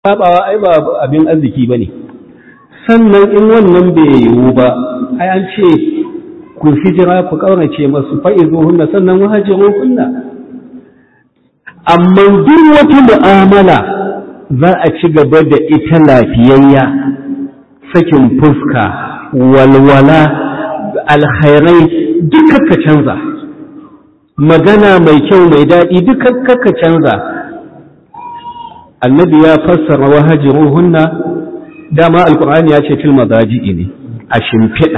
sabawa ai ba abin arziki bane. Sannan in wannan bai yiwu ba ai an ce ku hijira ku kaurace masu fa'izuhunna sannan wahajiruhunna. Amma duk wata mu'amala za a ci gaba da ita lafiyayya, sakin fuska, walwala, alkhairai duka ka canza, magana mai kyau mai daɗi duka ka canza. Annabi ya fassara wahajiruhunna, dama alkur'ani ya ce fil madaji'i ne, a shimfiɗa.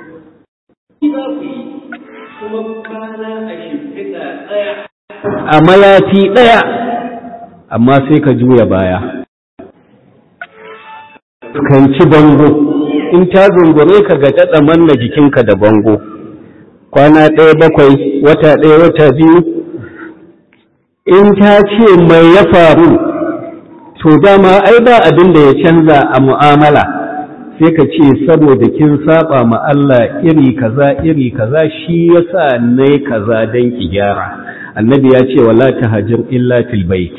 A mayafi ɗaya, amma sai ka juya baya. Kanci bango, in ta zungure ka ga daɗa manna jikinka da bango. Kwana ɗaya bakwai, wata ɗaya wata biyu, in ta ce mai ya faru, to dama ai ba abin da ya canza a mu'amala, sai ka ce saboda kin saba ma Allah iri kaza shi yasa nayi kaza dan ki gyara. Annabi ya ce wala tahajir illa fil bait.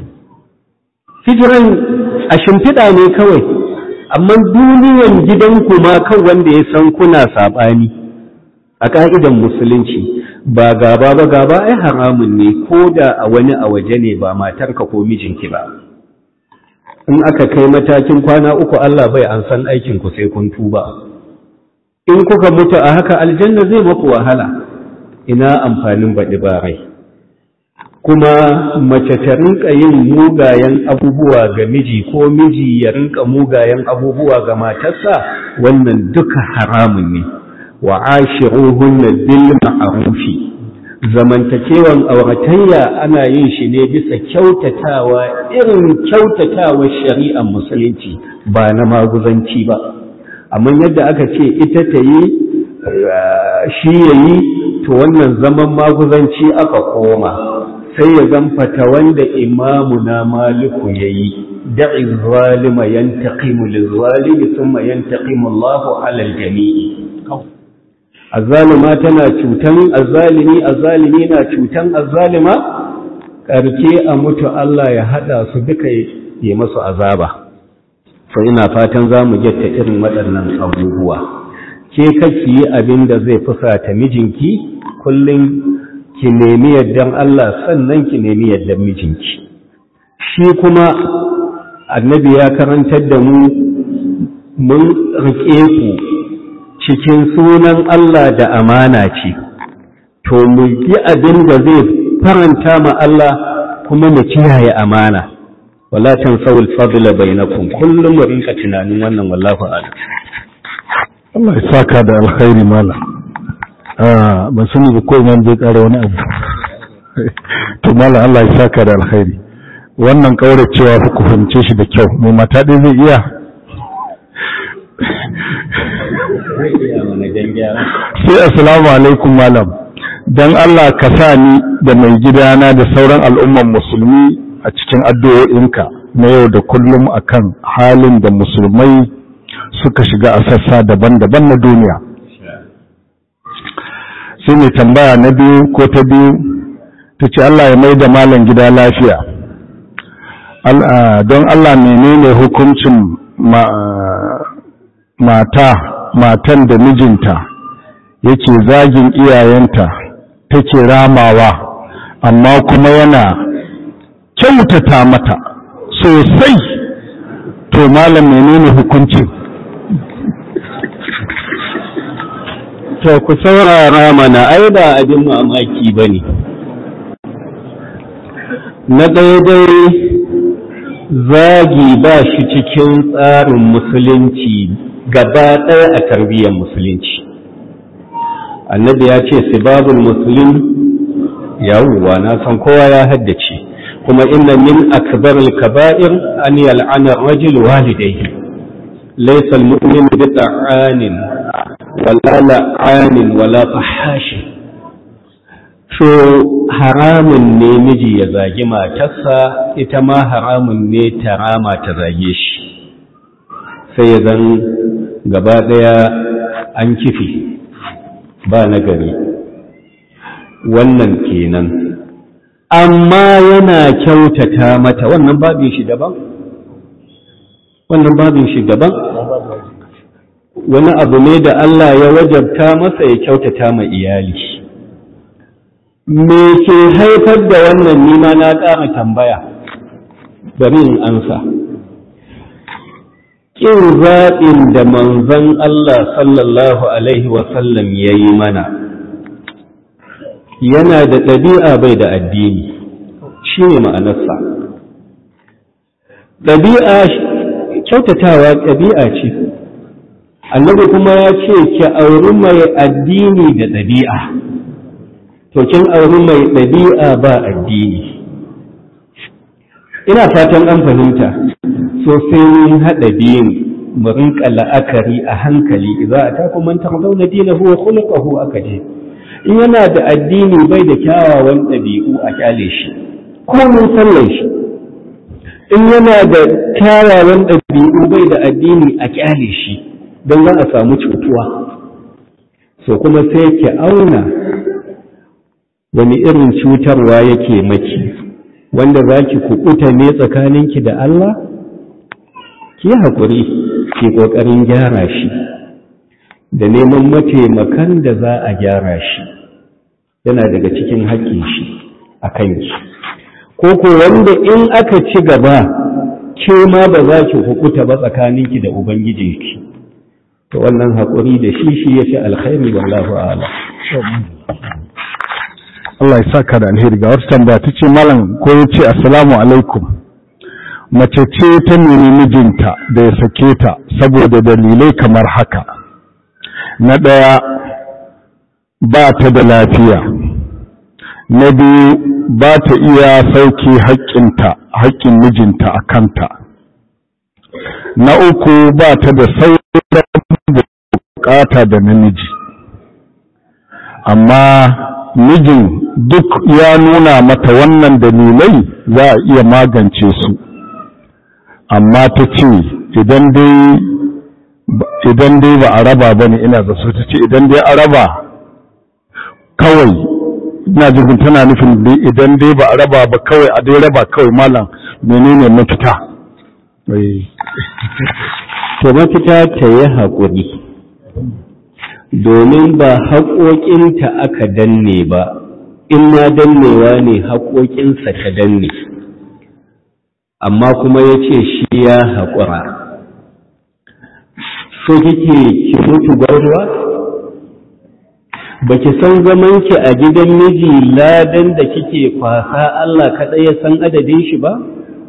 Hijiran a shimfiɗa ne kawai, amma duniyan gidanku ma kan wanda ya san kuna saɓani. A ƙa'idan musulunci ba gaba ai haramun ne, ko da a wani a waje ne ba matarka ko mijinki ba. In aka kai matakin kwana 3 Allah bai an san aikinku sai kun tuba. In kuka mutu a haka aljanna zai maku wahala, ina amfanin baɗi ba rai. Kuma mace ta rinka yin mugayen abubuwa ga miji ko miji ya rinka mugayen abubuwa ga matarsa, wannan duka haramun ne. Wa ashiruhunna bil ma'rufi. Zamantakewan auratayya ana yin shi ne bisa kyautatawa, irin kyautatawa shari'ar musulunci ba na maguzanci ba. Amma yadda aka ce ita ta yi shi yayi, to wannan zaman maguzanci aka koma. Sai ya zamfata wanda imamuna Maliku yayi, da'i zalima yantaqimu lizalimi thumma yantaqimu Allahu 'ala al-jami'i. Azzalima tana cutan azzalimi, azzalimi na cutan azzalima, karke a mutu Allah ya hada su duka yi masu azaba. Sai ina fatan za mu getta irin waɗannan abubuwa. Ke kake yi abin da zai fusata mijinki, kullum ki nemi yardan Allah sannan ki nemi yardan mijinki. Shi kuma annabi ya karantar da mu mun rike ku cikin sunan Allah da amana ce, to mu yi abin da zai faranta ma Allah kuma mu kiyaye amana. Wala tansawul fadla bainakum, kullum mu rinka tunanin wannan, wallahu a'lam. Allah ya saka da alkhairi mala. Ban sani ba ko imam zai kara wani abu. To mala Allah ya saka da alkhairi. Wannan kauracewa ku fahimce shi da kyau. Mai mata dai zai iya. Sai assalamu alaikum malam, don Allah ka sa ni da mai gidana da sauran al'umman musulmi a cikin addu'o'inka na yau da kullum akan halin da musulmai suka shiga a sassa daban-daban na duniya. Sai mai tambaya na biyu ko ta biyu ta ce Allah ya mai da malam gida lafiya. Don Allah menene hukuncin matan da mijinta yake zagin iyayenta take ramawa, amma kuma yana kyautata mata sosai, to malam menene hukuncin? To ku saurara mana, ai ba abin mamaki bane. Na daidai zagi ba shi cikin tsarin musulunci gaba ɗaya a tarbiyyar musulunci. Annabi ya ce sibabul muslim, yawwa na san kowa ya haddace, kuma inna min akbaril kaba'ir an yal'ana rajul walidayhi. Laysa al-mu'min bi ta'anin wala la'anin wala fahashin. So haramun ne miji ya zagi matarsa, ita ma haramun ne ta rama ta zage shi. Sai ya zan gaba ɗaya an kifi ba nagari. Wannan kenan. Amma yana kyautata mata, wannan babin shi daban. wannan babin shi daban, wani abu ne da Allah ya wajabta masa ya kyautata ma iyali. Me ke haifar da wannan nima na ƙara tambaya, bari in ansa. Ƙin zaɓin da manzon Allah sallallahu Alaihi wasallam ya yi mana yana da ɗabi'a bai da addini, shi ne ma'anarsa. Ɗabi'a kyautatawa ɗabi'a ce, annabi kuma ya ce ki auri mai addini da ɗabi'a, to kin auri mai ɗabi'a ba addini. Ina fatan an fahimta, so sai mun haɗa biyun mu rinƙa la'akari a hankali, idza atakum man tardawna dinahu wa khuluquhu akaje. In yana da addini bai da kyawawan ɗabi'u a kyale shi, ko mun sallan shi. In yana da kyawawan ɗabi'u bai da addini a kyale shi, don za a samu cutuwa. So kuma sai ki auna wani irin cutarwa yake maki, wanda za ki kuɓuta ne tsakaninki da Allah? Ki haƙuri, ki ƙoƙarin gyara shi, da neman mataimakan da za a gyara shi, yana daga cikin haƙƙin shi a kanki. Ko wanda in aka ci gaba, ke ma ba za ki kuɓuta ba tsakaninki da Ubangijinki. To wannan haƙuri da shi ya fi alkhairi, wallahu a'lam. Allah ya saka da alheri. Ga wata tambaya ta ce malam ko ya ce assalamu alaikum, mace ce ta nemi mijinta da ya sake ta saboda dalilai kamar haka. Na ɗaya, ba ta da lafiya. Na biyu, ba ta iya sauke haƙƙin mijinta a kanta. Na uku, ba ta da sauran bukata da namiji, amma mijin duk ya nuna mata wannan dalilai za a iya magance su, amma ta ce idan dai ba a raba ba ne, ina da su ta ce idan dai a raba kawai, ina jirgin tana nufin idan dai ba a raba ba kawai, a dai raba kawai malam, menene mafita? To mafita ta yi haƙuri, domin ba haƙoƙinta aka danne ba, in ma dannewa ne haƙoƙinsa ta danne, amma kuma ya ce shi ya haƙura. So kike ki mutu gwarwa? Ba ki san zamanki a gidan miji ladan da kike kwasa Allah kaɗai ya san adadin shi ba?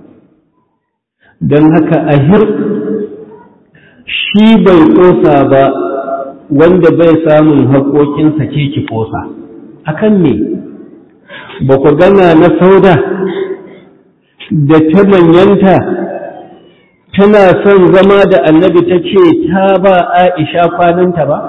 Don haka ahir shi bai ƙosa ba, wanda bai samun haƙoƙinsa ke ki ƙosa. Akan me? Ba ku gana na Sauda da ta manyanta tana son zama da Annabi ta ce ta ba Aisha kwananta ba?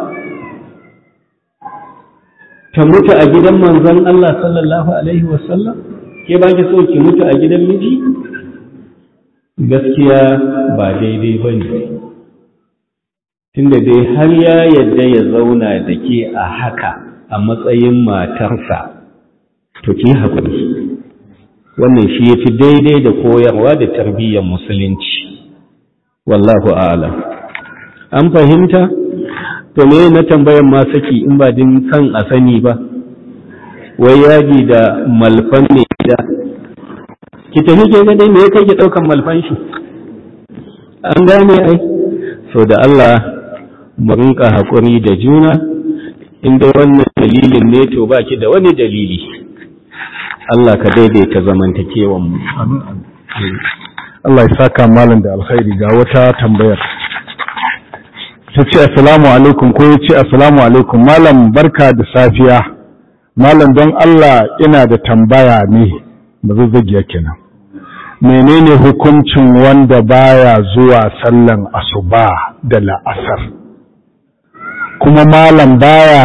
Ta mutu a gidan manzon Allah sallallahu Alaihi wasallam? Ke ba ki so ki mutu a gidan miji? Gaskiya ba daidai ba ne. Tunda dai har ya yadda ya zauna da ke a haka a matsayin matarsa, to ki haƙuri. Wannan shi ya fi daidai da koyarwa da tarbiyyar musulunci. Wallahu a'lam. An fahimta? To me na tambayan ma saki in ba din san a sani ba? Wai yaji da malfan ne da ki tafi ke ga dai me kai ki daukan malfan shi? An gane ai. So da Allah mu rinka haƙuri da juna, inda wannan dalilin ne to baki da wani dalili. Allah ka daidaita zamantakewan mu. Allah ya saka malam da alkhairi. Ga wata tambayar ta ce assalamu alaikum, ko ya ce assalamu alaikum malam, barka da safiya malam, don Allah ina da tambaya ne, ba zazzagiya kenan. Menene hukuncin wanda baya zuwa sallan asuba da la'asar, kuma malam baya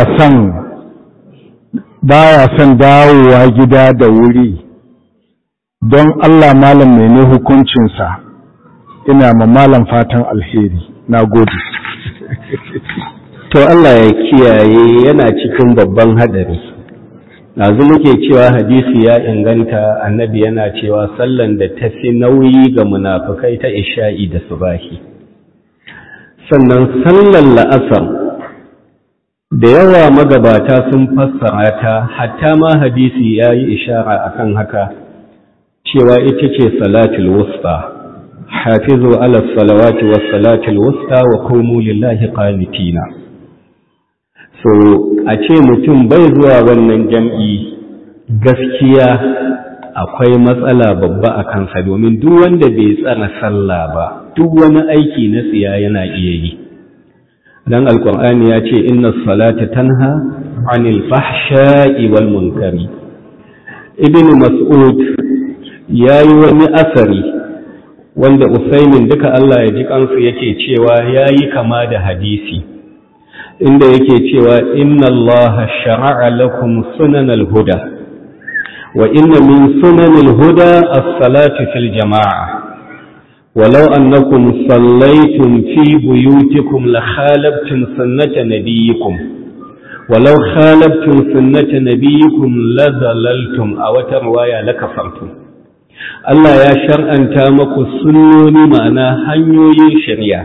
son dawowa gida da wuri? Don Allah malam mene hukuncinsa? Ina ma malam fatan alheri. Na gode. To Allah ya kiyaye, yana cikin babban hadari. yanzu muke cewa hadisi ya inganta, annabi yana cewa sallan da ta fi nauyi ga munafukai ta isha'i da subahi. Sannan sallan la'asar da yawa magabata sun fassara ta, hatta ma hadisi ya yi ishara akan haka, cewa ita ce salatul wusta, hafizu ala salawati was salatul wusta wa qumu lillahi qanitina. So a ce mutum bai zuwa wannan jam'i, gaskiya akwai matsala babba a kansa, domin duk wanda bai tsara sallah ba duk wani aiki na tsiya yana iya yi. Dan alqur'ani ya ce inna salata tanha anil fahsha'i wal munkari. Ibn Mas'ud yayi wani asari wanda Usaimin duka Allah ya ji kansu yake cewa yayi kama da hadisi, inda yake cewa inna Allah shara'a lakum sunanal huda wa inna min sunanil huda as-salatu fil jama'a ولو أنكم صليتم في بيوتكم لخالفتم سنة نبيكم ولو خالفتم سنة نبيكم لضللتم أو تروايا لكفرتم. الله يا شرعا تامك السنوني معنا hanyoyin shari'a.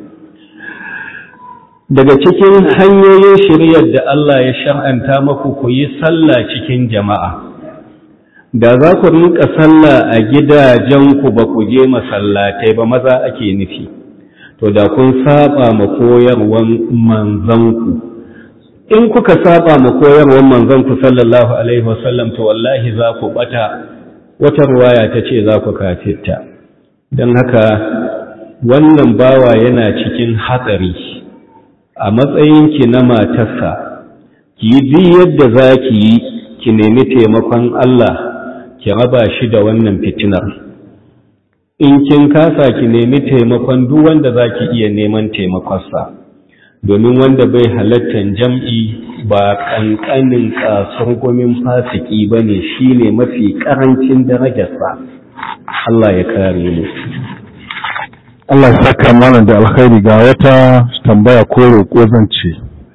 Daga cikin hanyoyin shari'ar da Allah ya shar'anta maku ku yi sallah cikin jama'a. Da za ku rinka sallah a gidajenku ba ku je masallatai ba, maza ake nufi, to da kun saba ma koyarwan manzanku. In kuka saba ma koyarwan manzanku sallallahu alaihi wasallam, to wallahi za ku bata, wata ruwaya ta ce za ku kafirta. Don haka wannan bawa yana cikin hatsari. A matsayinki na matarsa, ki yi yadda za ki yi, ki nemi taimakon Allah, ki raba shi da wannan fitinar. In kin kasa, ki nemi taimakon duk wanda za ki iya neman taimakonsa, domin wanda bai halattan jam'i ba ƙanƙanin kasurgumin fasiki ba ne, shi ne mafi ƙarancin darajarsa. Allah ya kare mu. Allah ya saka mana da alkhairi. Ga wata tambaya ko roƙo zan ce,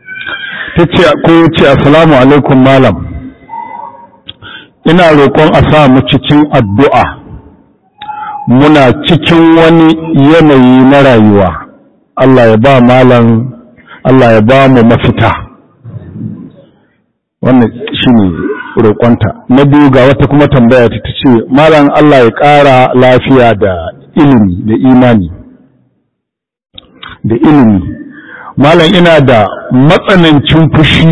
ce assalamu alaikum malam, ina roƙon a sa mu cikin addu'a, muna cikin wani yanayi na rayuwa, Allah ya ba malam, Allah ya ba mu mafita. Wannan shi ne roƙonta. Na biyu ga wata kuma tambaya ta ce, malam Allah ya ƙara lafiya da ilimi da imani. Da ilimi, malam ina da matsanancin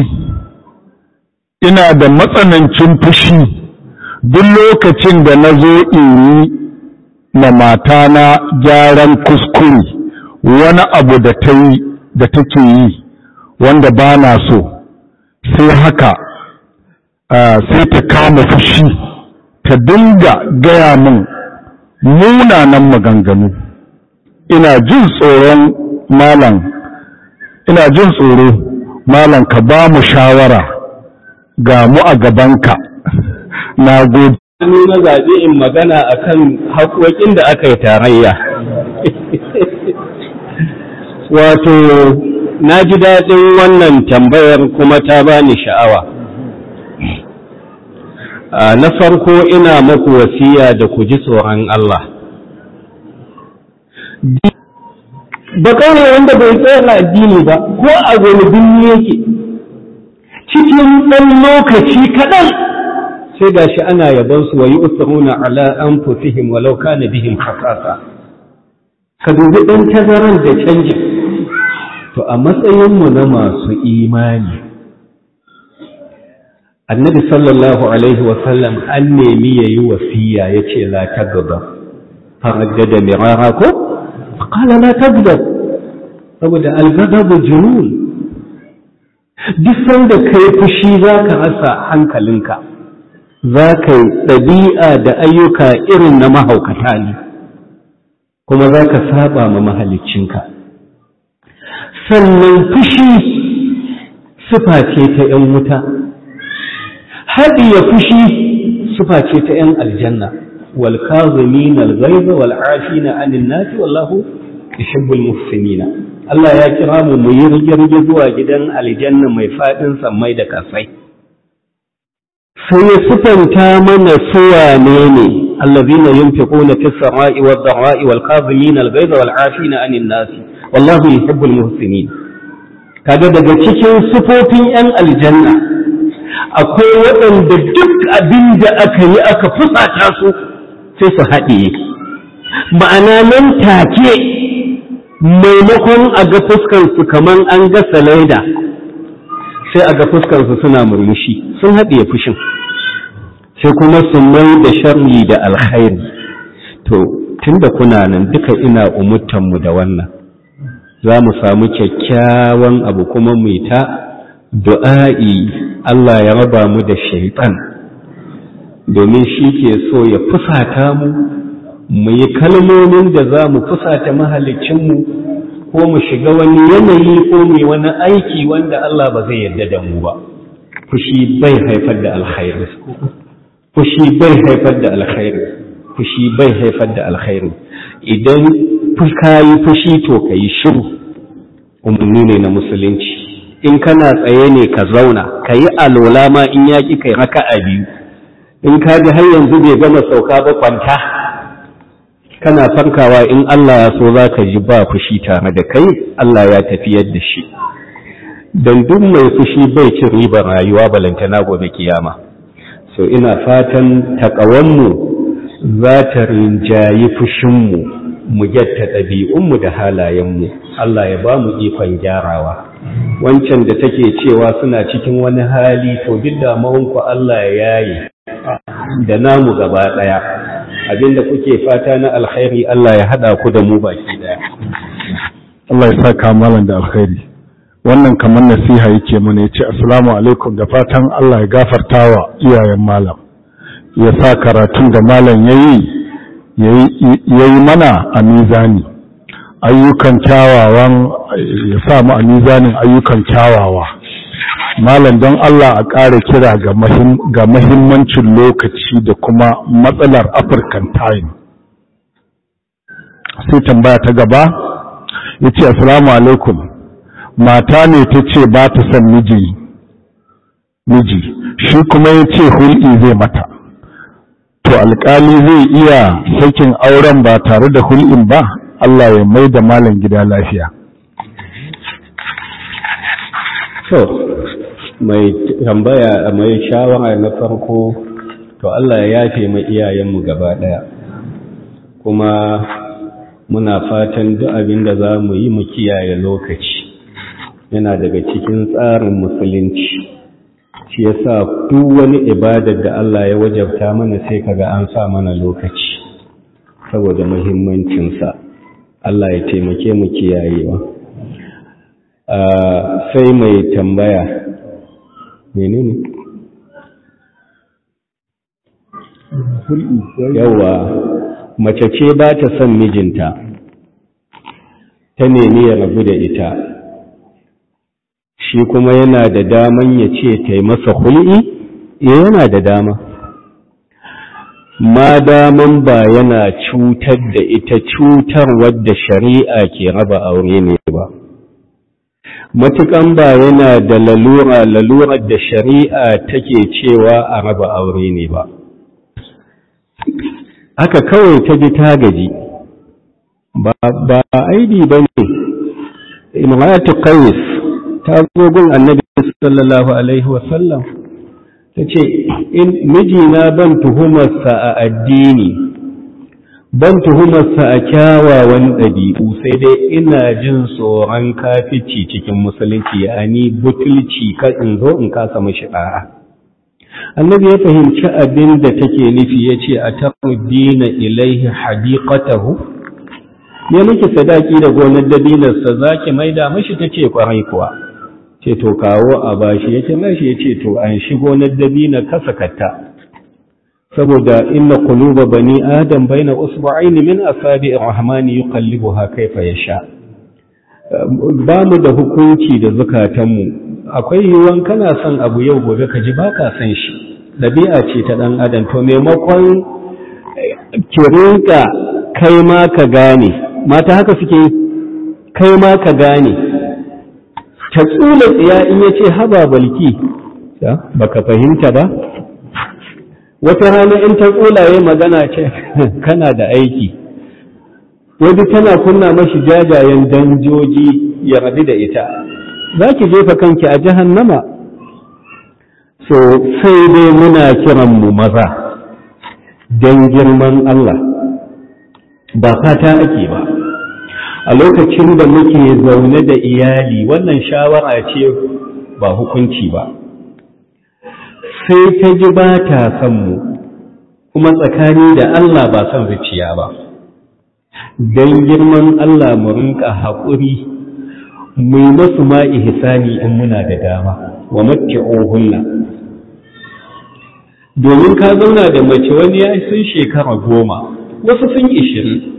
fushi duk lokacin da na zo in yi ma matana gyaran kuskure wani abu da take yi wanda ba na so, sai haka sai ta kama fushi ta dinga gaya min munanan maganganu. Ina jin tsoro malam ka ba mu shawara, ga mu a gabanka. Na gode. Ni na zaɓi in magana akan haƙoƙin da aka yi tarayya. Wato, na ji daɗin wannan tambayar kuma ta bani sha'awa. Na farko ina maku wasiya da ku ji tsoron Allah. Ba kawai wanda bai tsaya addini ba, ko a wani binne yake, cikin ɗan lokaci kaɗan sai ga shi ana yabansu wa yi usaruna ala an fusihim walau kana bihim khasasa. Ka dubi ɗan tazaran da canjin. To a matsayinmu na masu imani, annabi sallallahu alaihi wasallam an nemi ya yi wasiya ya ce la tagba, faraddada mirara ko? Qala la tagba, saboda al-ghadabu junun. Duk sanda kai fushi za ka rasa hankalinka, za ka yi ɗabi'a da ayyuka irin na mahaukata ne, kuma za ka saba ma mahaliccinka. Sannan fushi sifa ce ta ‘yan wuta, haɗiye fushi sifa ce ta ‘yan aljanna, wal kazimin al-ghaiza wal afina 'anil nasi wallahu yuhibbul muhsinina. Allah ya kira mu yi rige-rige zuwa gidan aljanna mai faɗin sammai da kasai. sai ya sifanta mana suwane ne allazina yunfiquna fis sarai wad dharai wal qazimin al ghayza wal afina anin nas wallahu yuhibbul muhsinin. kaga daga cikin sifofin yan aljanna akwai waɗanda duk abin da aka yi aka fusata su sai su haɗiye, ma'ana nan take maimakon a ga fuskansu kaman an ga salaida sai a ga fuskansu suna murmushi sun haɗiye fushin, sai kuma su mai da sharri da alkhairi. to tunda kuna nan duka ina umurtanmu da wannan, za mu samu kyakkyawan abu kuma mu yi ta du'a'i Allah ya raba mu da shaitan, domin shi ke so ya fusata mu mu yi kalmomin da za mu fusata mahalicinmu ko mu shiga wani yanayi ko mu yi wani aiki wanda Allah ba zai yarda da mu ba. Fushi bai haifar da alkhairi, fushi bai haifar da alkhairi, fushi bai haifar da alkhairi. Idan ka yi fushi to ka yi shiru, umarni ne na musulunci. In kana tsaye ne ka zauna, ka yi alola ma in yaƙi kai raka'a biyu, in ka ji har yanzu bai gama sauka ba kwanta, kana farkawa in Allah ya so za ka ji ba fushi tare da kai, Allah ya tafiyar da shi. Don duk mai fushi bai cin ribar rayuwa balantana gobe kiyama. So ina fatan taƙawanmu za ta rinjayi fushinmu, mu gyatta ɗabi'unmu da halayenmu, Allah ya ba mu ikon gyarawa. Wancan da take cewa suna cikin wani hali to duk damuwanku Allah ya yaye da namu gaba ɗaya. Abinda kuke fata na alkhairi Allah ya haɗa ku da mu baki ɗaya. Allah ya saka malam da alkhairi. Wannan kamar nasiha yake mana, yace assalamu alaikum, da fatan Allah ya gafartawa iyayen malam, ya sa karatun da malam yayi mana a mizani, ayyukan kyawawan ya sa mu a mizanin ayyukan kyawawa. Malam don Allah a ƙara kira ga mahimmancin lokaci da kuma matsalar African time. Sai tambaya ta gaba yace assalamu alaikum, mata ne ta ce ba ta son miji shi kuma ya ce hul'i zai mata, to alƙali zai iya sakin auren ba tare da hul'in ba? Allah ya mai da malam gida lafiya. So mai tambaya mai shawara na farko, to Allah ya yafe mu iyayenmu gaba ɗaya, kuma muna fatan duk abin da za mu yi mu kiyaye lokaci, yana daga cikin tsarin musulunci. Shi yasa duk wani ibadar da Allah ya wajabta mana sai kaga an sa mana lokaci saboda muhimmancinsa. Allah ya taimake mu kiyayewa. Sai mai tambaya menene? Yawa, mace ce ba ta son mijinta, ta nemi ya rabu da ita, shi kuma yana da daman ya ce ta yi masa hul'i? Yana da dama, ma daman ba yana cutar da ita cutar wadda shari'a ke raba aure ne ba, matukan ba yana da lalurar da shari'a take cewa a raba aure ne ba. Haka kawai ta ji ta gaji, ba aibi ba ne. Imratu Qais ta zo gun Annabi sallallahu alaihi wasallam ta ce, mijina ban tuhumarsa a addini, ban tuhumarsa a kyawawan ɗabi'u, sai dai ina jin tsoron kafici cikin musulunci, ani butulci ka in zo in kasa mashi ɗa'a. Annabi ya fahimci abin da take nufi, ya ce a taƙuddina ilaihi hadiqatahu, ya miki sadaki da gonar dabinarsa za ki maida mashi? ta ce ƙwarai kuwa. Ce to kawo a bashi, ya ce mashi, ya ce to an shi gonar dabinar kasakatta, saboda inna quluba bani adam baina usbu'aini min asabi'ir rahmani yuqallibuha kayfa yasha. Ba mu da hukunci da zukatanmu, akwai yiwuwan kana son abu yau gobe ka ji baka son shi, dabi'a ce ta dan adam. To maimakon ki rinka kai ma ka gane, mata haka suke, kai ma ka gane, ta tsula tsiya in yace haba balki baka fahimta ba, wata rana in ta tsolaye magana ce kana da aiki, wadda tana kunna mashi jajayen danjoji ya rabu da ita, za ki jefa kanki a jahannama. So sai dai muna kiranmu maza don girman Allah, ba fata ake ba. A lokacin da muke zaune da iyali, wannan shawara ce ba hukunci ba, sai ta ji ba ta son mu, kuma tsakani da Allah ba son zuciya ba. Don girman Allah mu rinka haƙuri, mu yi masu ma ihsani in muna da dama, wa matti'uhunna. Domin ka zauna da mace wani ya sun shekara 10, wasu sun 20.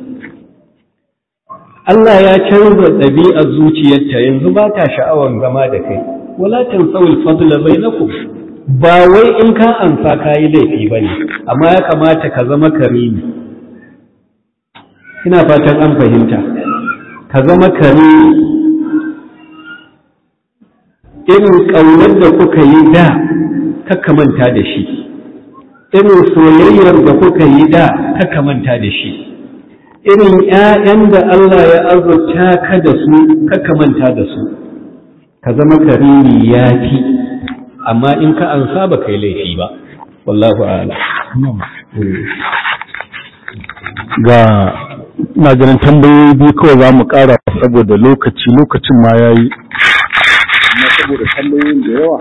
Allah ya canza ɗabi'ar zuciyarta, yanzu ba ta sha'awar zama da kai, wala tansawul fadla bainakum. Ba wai in ka ansa kayi laifi bane, amma ya kamata ka zama karimi. Ina fatan an fahimta, ka zama karimi. Irin ƙaunar da kuka yi da kakka manta da shi, irin soyayyar da kuka yi da kakka manta da shi, irin ‘ya'yan da Allah ya azurta ka da su kakka manta da su, ka zama karimi ya fi, amma in ka ansa ba kai laifi ba, wallahu a'ala. Ga na ganin tambayoyi biyu kawai za mu ƙara saboda lokacin ma ya yi, amma saboda tambayoyin da yawa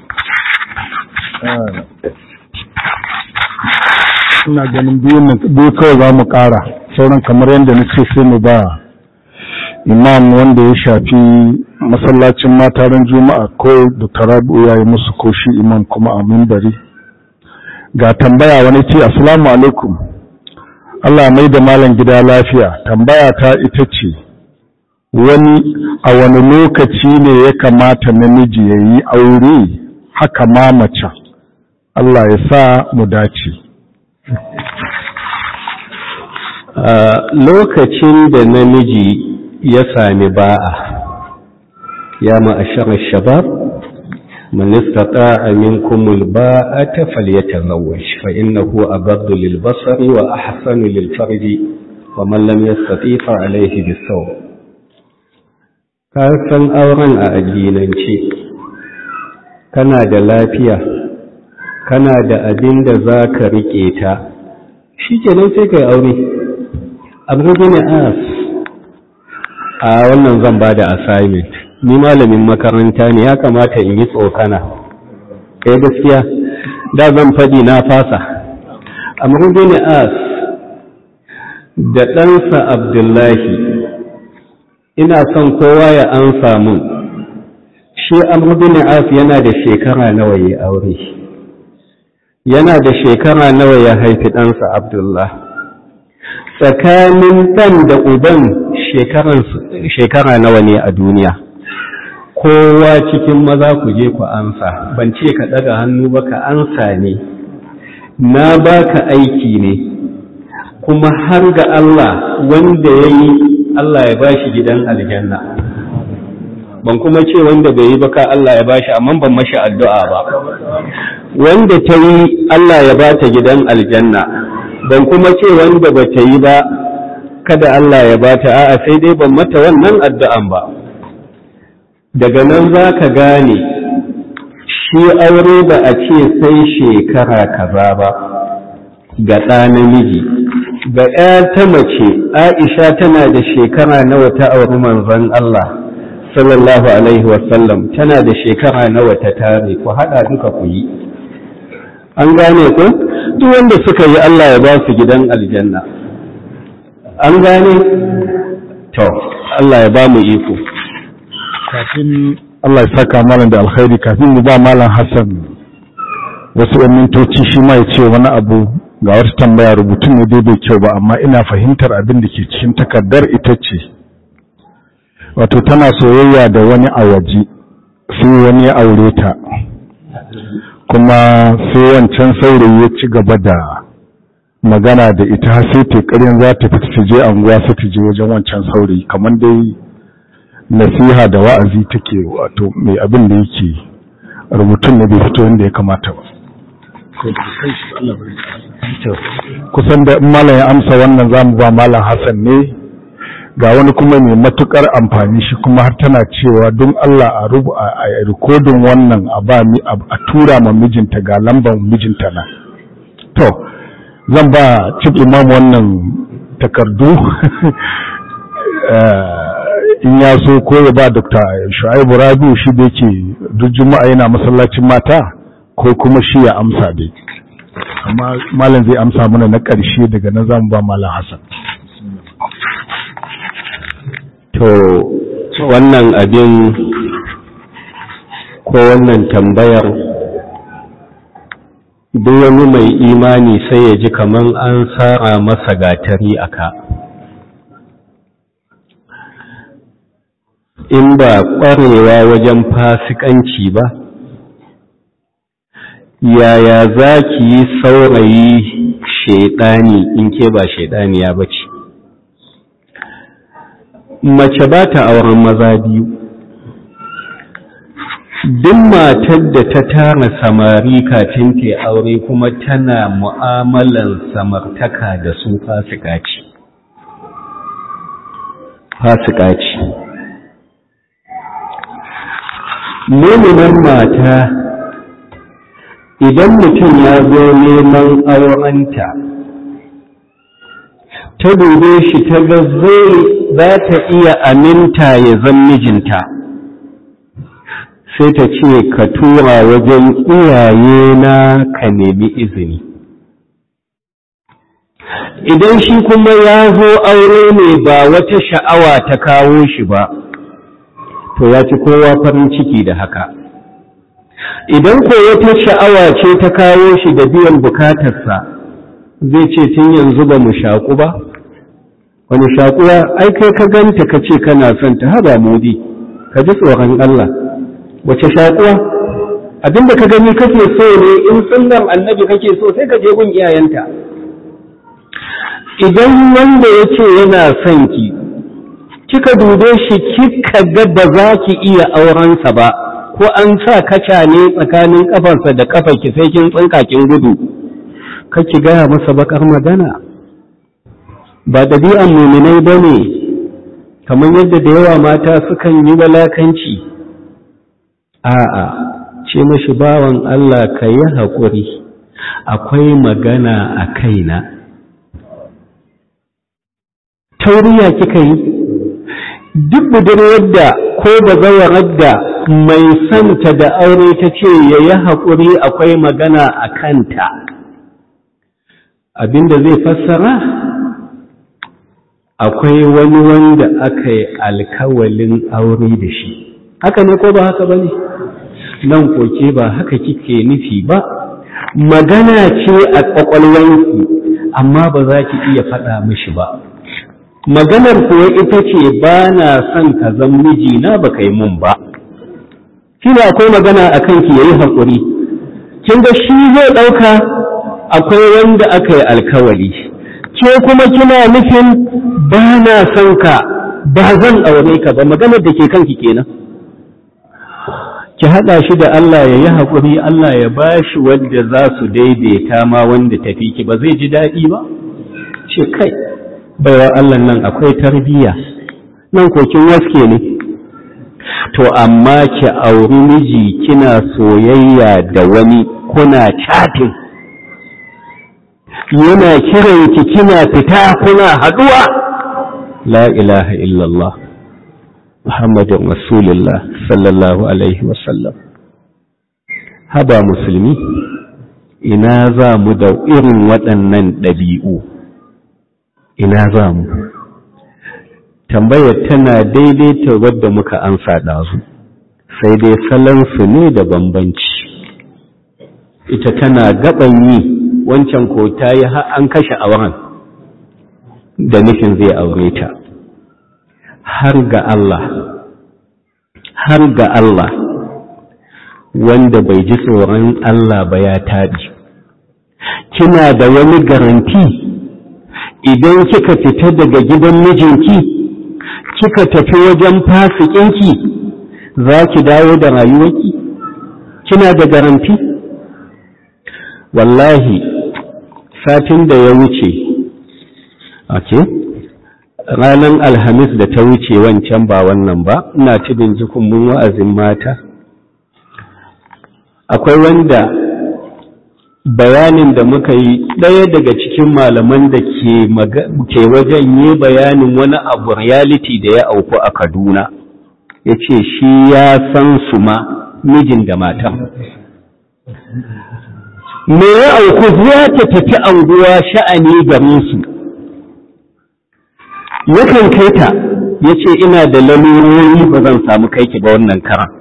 ina ganin biyu kawai za mu ƙara, sauran kamar yadda na ce sai mu ba imam wanda ya shafi masallacin mata ran juma'a ko Dr. Rabi'u ya yi musu ko shi imam kuma a minbari. Ga tambaya wani ce assalamu alaikum, Allah mai da malam gida lafiya. Tambaya ta ita ce, a wani lokaci ne ya kamata namiji ya yi aure, haka ma mace? Allah ya sa mu dace. Lokacin da namiji ya sami ba'a, ya ma'ashar shabab, man istata'a minkum alba'ata falyatazawwaj fa innahu aghaddu lilbasari wa ahsanu lilfarji wa man lam yastati' fa alayhi bis-sawm. Ka san auren a addinance, kana da lafiya, kana da abin da za ka riƙe ta, shi kenan sai kai aure. Abu bin As, a wannan zan ba da assignment, ni malamin makaranta ne, ya kamata in yi tsokana, kai gaskiya da zan faɗi na fasa. Abu bin As da ɗansa Abdullahi, ina son kowa ya ansa mun, shi Amr bin As yana da shekara nawa ya aure, yana da shekara nawa ya haifi ɗansa Abdullah, tsakanin ɗan da uban shekara nawa ne a duniya. Kowa cikin maza ku je ku ansa, ban ce ka ɗaga hannu ba, ka ansa ne, na baka aiki ne, kuma har ga Allah wanda ya yi Allah ya bashi gidan aljanna. Ban kuma ce wanda bai yi ba ka Allah ya bashi, amma ban mashi addu'a ba. Wanda ta yi Allah ya bata gidan aljanna, ban kuma ce wanda ba ta yi ba kada Allah ya bata, a'a sai dai ban mata wannan addu'an ba. Daga nan za ka gane shi aure ba a ce sai shekara kaza ba ga ɗa namiji. Ga ‘ya ta mace, Aisha tana da shekara nawa ta auri manzon Allah sallallahu Alaihi wasallam, tana da shekara nawa ta tare, ku haɗa duka ku yi. An gane ku? Duk wanda suka yi Allah ya ba su gidan aljanna. An gane? To, Allah ya ba mu iko. Kafin Allah ya saka malam da alkhairi, kafin mu ba malam Hassan wasu ‘yan mintoci shi ma ya ce wani abu. Ga wata tambaya, rubutun ne dai bai kyau ba, amma ina fahimtar abin da ke cikin takardar ita ce, wato tana soyayya da wani a waje, sai wani ya aure ta, kuma sai wancan saurayi ya ci gaba da magana da ita har sai ta ƙaryan za ta fita ta je anguwa sai ta je wajen wancan saurayi, kamar dai nasiha da wa'azi take, wato mai abin da yake rubutun ne bai fito inda ya kamata ba. kusan da malam ya amsa wannan zamu ba malam Hassan ne. Ga wani kuma mai matukar amfani shi kuma har tana cewa don Allah a rikodin wannan a tura ma mijinta ga lambar mijinta na. To zan ba chief imam wannan takardu in ya so ko ya ba Dr. Shu'aibu Rabi'u shi da yake duk juma'a yana masallacin mata, ko kuma shi ya amsa dai, amma malam zai amsa mana na ƙarshe, daga nan zamu ba malam Hassan. To wannan abin ko wannan tambayar duk wani mai imani sai ya ji kaman an sara masa gatari aka. In ba ƙwarewa wajen fasikanci ba, yaya za ki yi saurayi shaidani in ke ba shaidaniya ba ce? Mace ba ta auren maza biyu. Duk matar da ta tara samari kafin ta aure kuma tana mu'amalan samartaka da su fasika ce. Mumunan mata, idan mutum ya zo neman aurenta, ta dube shi ta ga za ta iya aminta ya zan mijinta, sai ta ce ka tura wajen iyaye na ka nemi izini. Idan shi kuma ya zo aure ne ba wata sha'awa ta kawo shi ba, to ya ci kowa farin ciki da haka. Idan ko wata sha'awa ce ta kawo shi da biyan bukatarsa, zai ce tun yanzu ba mu shaƙu ba. Wani shaƙuwa, ai kai ka ganta ka ce kana son ta, haba mudi, ka ji tsoron Allah. Wace shaƙuwa? Abinda ka gani kake so ne, in sunnar annabi kake so sai ka je gun iyayenta. Idan wanda ya ce yana son ki, kika dube shi kika ga ba za ki iya aurensa ba, ko an sa kaca ne tsakanin kafarsa da kafarki sai kin tsinka kin gudu, kake gaya masa bakar magana. Ba ɗabi'an muminai ba ne, kamar yadda da yawa mata sukan yi walakanci. A'a, ce mashi bawan Allah ka yi haƙuri, akwai magana a kaina. Tauriya kika yi, duk budurwar da ko bazawarar da mai santa da aure ta ce ya yi haƙuri akwai magana a kanta, abinda zai fassara akwai wani wanda aka yi alkawalin aure da shi. Haka ne ko ba haka ba ne? Nan koke ba haka kike nufi ba, magana ce a ƙwaƙwalwanki amma ba za ki iya faɗa mishi ba. Maganar kuwa ita ce ba na son ka zan mijina ba kai mun ba. Kina akwai magana a kanki ya yi haƙuri, kin ga shi zai ɗauka akwai wanda aka yi alkawali, ke kuma kina nufin ba na son ka, ba zan aure ka ba, maganar da ke kanki kenan. Ki haɗa shi da Allah ya yi haƙuri, Allah ya ba shi wanda za su daidaita ma wanda tafi ki, ba zai ji daɗi ba? Ce kai, baiwa Allah nan akwai tarbiyya, nan kokin waske ne. To amma ki auri miji kina soyayya da wani, kuna chatting, yana kiranki kina fita kuna haɗuwa. La ilaha illallah Muhammadun Rasulullah sallallahu alaihi wasallam. Haba musulmi, ina za mu da irin waɗannan ɗabi'u? Ina za mu? Tambayar tana daidaita wadda muka ansa ɗazu, sai dai salansu ne da bambanci. Ita tana gaban yi, wancan ko ta yi an kashe auren da nufin zai aure ta. Har ga Allah wanda bai ji tsoron Allah ba ya taɗi. Kina da wani garanti idan kika fita daga gidan mijinki kika tafi wajen fasikinki za ki dawo da rayuwarki? Kina da garanti? wallahi satin da ya wuce ranar alhamis da ta wuce wancan ba wannan ba, ina tudun jikun mun wa'azin mata, akwai wanda bayanin da muka yi ɗaya daga cikin malaman da ke wajen yi bayanin wani abu reality da ya auku a Kaduna, ya ce shi ya san su ma mijin da matan. Me ya auku za ta tafi anguwa sha'ani garin su, yakan kai ta ya ce ina da lalurori ba zan samu kaiki ba wannan karan.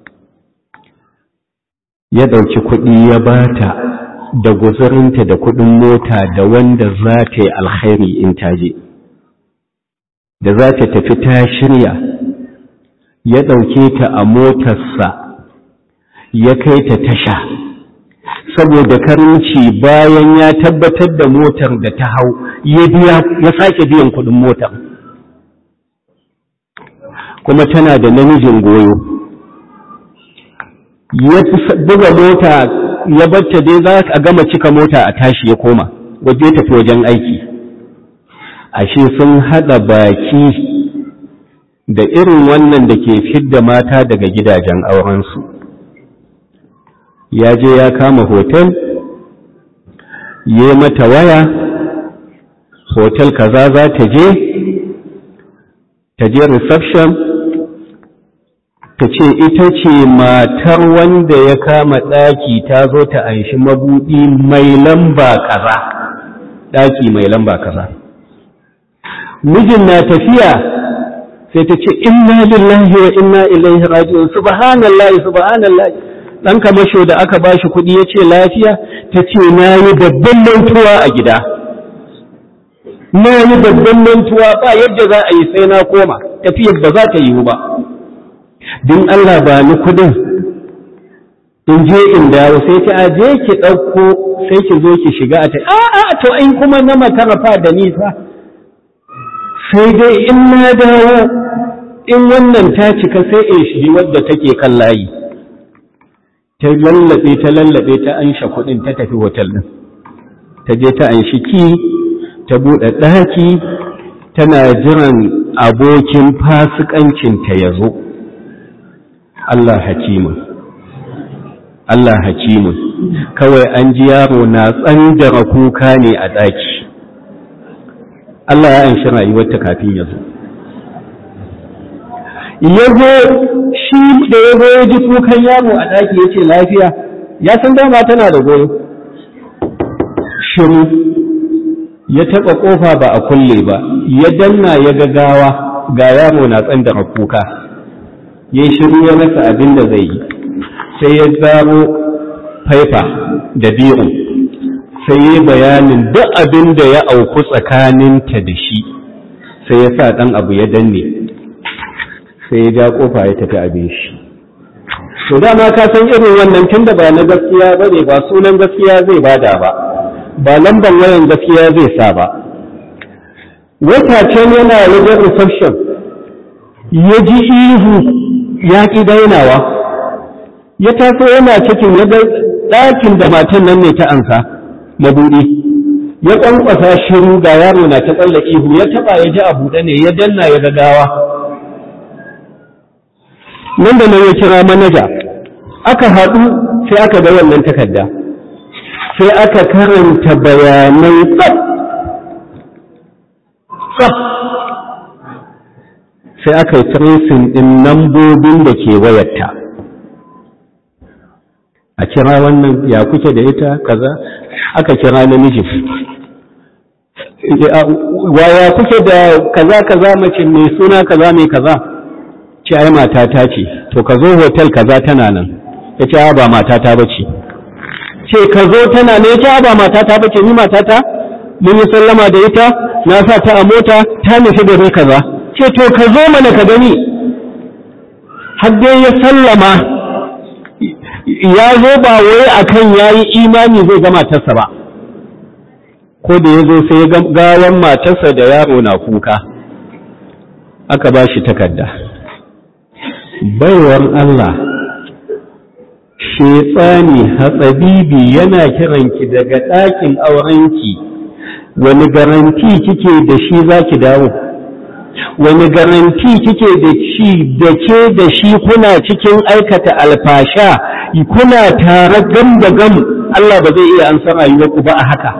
Ya ɗauki kuɗi ya bata da guzurinta da kuɗin mota da wanda za ta yi alkhairi in ta je, da za ta tafi ta shirya, ya ɗauke ta a motarsa ya kai ta tasha, saboda karinci bayan ya tabbatar da motar da ta hau ya sake biyan kuɗin motar, kuma tana da namijin goyo. Ya buga mota ya bacce dai za a gama cika mota a tashi ya koma waje tafi wajen aiki, ashe sun haɗa baki da irin wannan da ke fidda mata daga gidajen aurensu. Ya je ya kama hotel, ya mata waya, hotel kaza za ta je reception, ta ce ita ce matar wanda ya kama ɗaki ta zo ta anshi mabuɗi mai lamba kaza, ɗaki mai lamba kaza. Mijin na tafiya sai ta ce inna lillahi wa inna ilaihi raji'un, subhanallahi subhanallahi. ɗan kamasho da aka bashi kuɗi ya ce lafiya, ta ce na yi babban mantuwa a gida, na yi babban mantuwa ba yadda za a yi sai na koma, tafiyar ba za ta yiwu ba. Din Allah ba ni kudin in je in dawo, sai ta aje ki ɗauko sai ki zo ki shiga a ta to in kuma na makarafa da nisa, sai dai in na dawo in wannan ta cika sai in shigi wadda take kan layi. Ta lallabe ta ansha kudin ta tafi hotel din, ta je ta anshi ki, ta buɗe ɗaki, tana jiran abokin fasikancinta ya zo. Allah hakimun, Allah hakimun, kawai an ji yaro na tsandara kuka ne a ɗaki. Allah ya anshi rayuwarta kafin ya zo. Shi da ya ji kukan yaro a ɗaki ya ce lafiya, ya san dama tana da goyo. Shiru, ya taɓa ƙofa ba a kulle ba, ya danna ya gagawa ga yaro na tsandara kuka. Ya shiru ya rasa abin da zai yi, sai ya zaro faifa da biro, sai ya bayanin duk abin da ya auku tsakaninta da shi, sai ya sa ɗan abu ya danne, sai ya ja ƙofa ya tafi abin shi. To dama ka san irin wannan tun da ba na gaskiya ba ne, ba sunan gaskiya zai bada ba lambar wayan gaskiya zai sa ba. Wata can yana wajen reception, ya ji ihu ya ƙi dainawa, ya taso yana cikin ya ɗakin da matan nan ne ta ansa mabuɗi, ya ƙwanƙwasa shiru ga yaro na ta tsalla ihu, ya taɓa ya ji a buɗe ne, ya danna ya gagawa. Nan da nan ya kira manaja, aka haɗu sai aka ga wannan takarda, sai aka karanta bayanai tsaf sai aka yi tracing ɗin lambobin da ke wayarta, a kira wannan ya kuke da ita kaza, aka kira namiji ya kuke da kaza mace mai suna kaza mai kaza, ce ai matata ce, to ka zo hotel kaza tana nan, ya ce ba matata ba ce ka zo tana ne, ya ce ba matata ba ce, ni matata mun yi sallama da ita, na sa ta a mota ta nufi gari kaza, ce to ka zo mana ka gani. Har dai ya sallama, ya zo ba wai akan yayi imani zai ga matarsa ba, ko da ya zo sai ya gawan matarsa da yaro na kuka, aka ba shi takarda. Baiwar Allah, shetsani hatsabibi yana kiranki daga ɗakin aurenki, wani garanti kike da shi zaki dawo? Wani garanti kike da shi da ke da shi kuna cikin aikata alfasha, kuna tare gam da gam, Allah ba zai iya ansar rayuwarku ba a haka.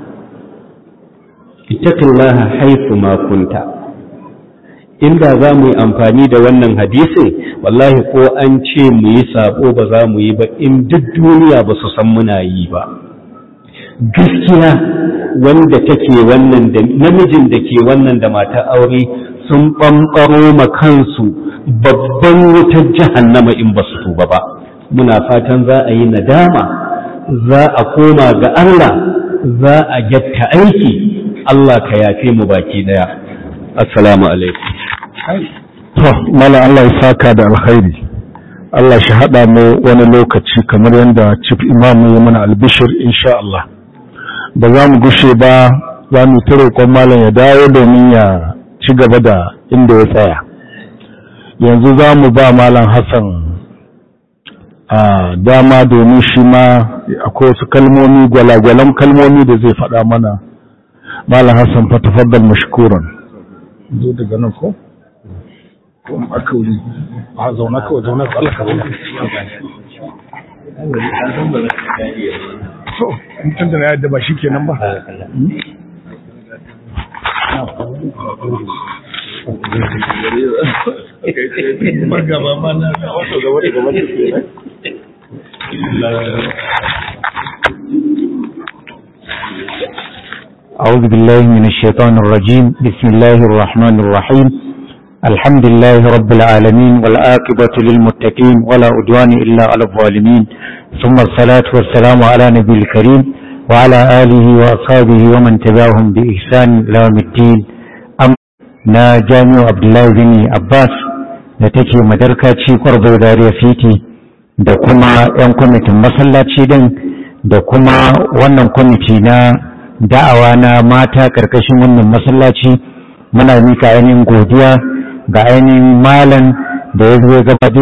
Ittaqillaha haythu ma kunta. Inda za mu yi amfani da wannan hadisin, wallahi ko an ce mu yi sabo ba za mu yi ba, in duk duniya ba su san muna yi ba. Gaskiya wanda take wannan da namijin da ke wannan da matar aure sun ɓamɓaro ma kansu babban wutar jahannama in ba su tuba ba. Muna fatan za a yi nadama, za a koma ga Allah, za a gyatta aiki. Allah ka yafe mu baki daya. Assalamu alaikum. To, mala Allah ya saka da alkhairi. Allah shi haɗa mu wani lokaci kamar yadda Chief Imam ya mana albishir insha Allah. Ba za mu gushe ba, za mu ta roƙon malam ya dawo domin ya ci gaba da inda ya tsaya. Yanzu za mu ba malam Hassan a dama domin shi ma akwai wasu kalmomi, gwalagwalan kalmomi da zai faɗa mana. Malam Hassan fa tafaddal mashkuran. Zo daga nan ko? Ko aka wuri? A zauna kawai, zauna ka Allah ka zauna. So, in tunda na yadda ba shi kenan ba. أعوذ بالله من الشيطان الرجيم. بسم الله الرحمن الرحيم. الحمد لله رب العالمين والعاقبة للمتقين ولا عدوان إلا على الظالمين، ثم الصلاة والسلام على نبي الكريم وعلى آله وأصحابه ومن تبعهم بإحسان إلى يوم الدين. na Jami'u Abdullahi bin Abbas da take madarkaci Kwarbo Zaria City, da kuma 'yan kwamitin masallaci din, da kuma wannan kwamiti na da'awa na mata karkashin wannan masallaci. Muna mika ainihin godiya ga ainihin malam da ya zo gabaɗe.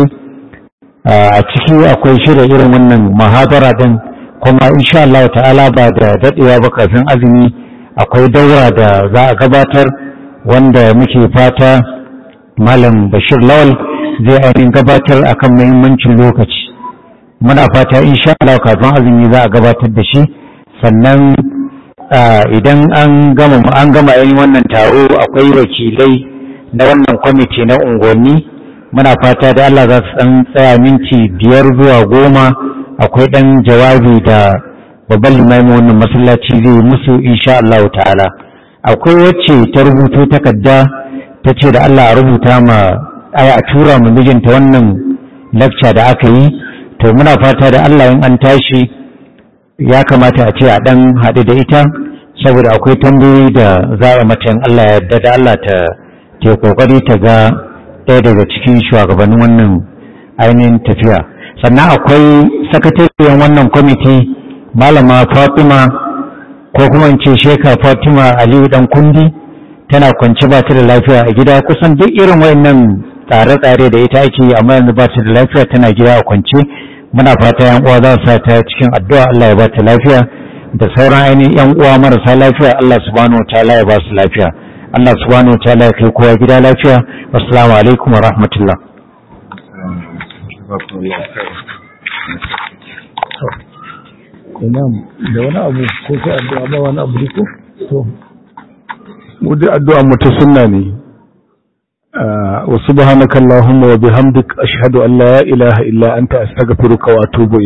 A ciki akwai shirya irin wannan muhabara din, kuma insha Allah ta'ala ba da daɗewa ba kafin azumi akwai daura da za a gabatar, wanda muke fata malam Bashir Lawal zai ainihin gabatar akan muhimmancin lokaci. Muna fata insha Allah kafin azumi za a gabatar da shi. Sannan idan an gama yin wannan taro, akwai wakilai na wannan kwamiti na unguwanni. Muna fata da Allah za su ɗan tsaya minti 5 zuwa 10, akwai ɗan jawabi da babban limamin wannan masallaci zai musu insha Allah ta'ala. Akwai wacce ta rubuto takarda ta ce da Allah a rubuta ma a tura mu mijinta wannan lecture da aka yi. To muna fata da Allah in an tashi ya kamata a ce a ɗan haɗu da ita, saboda akwai tambayoyi da za a mata in Allah ya yarda da Allah ta kokari ta ga ɗaya daga cikin shugabannin wannan ainihin tafiya. Sannan akwai sakatariyar wannan kwamiti malama Fatima, ko kuma in ce Sheka Fatima Aliyu dan kundi, tana kwance ba ta da lafiya a gida. Kusan duk irin wayannan tsare-tsare da ita ake yi, amma yanzu ba ta da lafiya, tana gida a kwance. Muna fata yan uwa za su sa ta cikin addu'a, Allah ya ba ta lafiya, da sauran ainihin yan uwa marasa lafiya Allah subhanahu wataala ya ba su lafiya. Allah subhanahu wataala ya kai kowa gida lafiya. Assalamu alaikum wa rahmatullah. Imam da wani abu ko sai addu'a ba wani abu ko to mu da addu'a mu ta sunna ne. wa subhanakallahumma wa bihamdik ashhadu an la ilaha illa anta astaghfiruka wa atubu